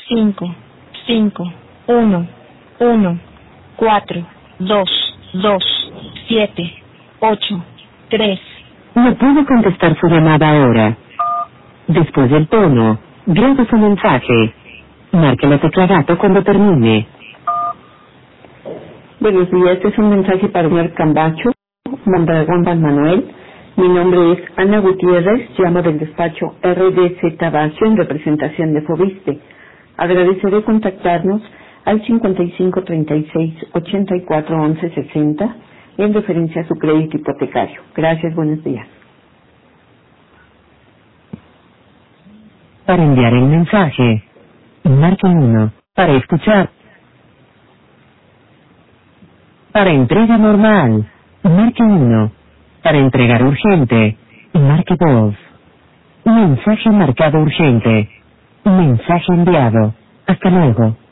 5, 5, 1, 1, 4, 2, 2, 7, 8, 3. No puedo contestar su llamada ahora. Después del tono, grabe su mensaje. Marque la tecla gato cuando termine. Buenos días, este es un mensaje para Omar Cambacho, Mondragón Ban Manuel. Mi nombre es Ana Gutiérrez, llamo del despacho RDZ Bacio en representación de Fobiste. Agradeceré contactarnos al 55 36 84 11 60 en referencia a su crédito hipotecario. Gracias, buenos días. Para enviar el mensaje, marque 1. Para escuchar. Para entrega normal, marque 1. Para entregar urgente, marque 2. Mensaje marcado urgente. Mensaje enviado. Hasta luego.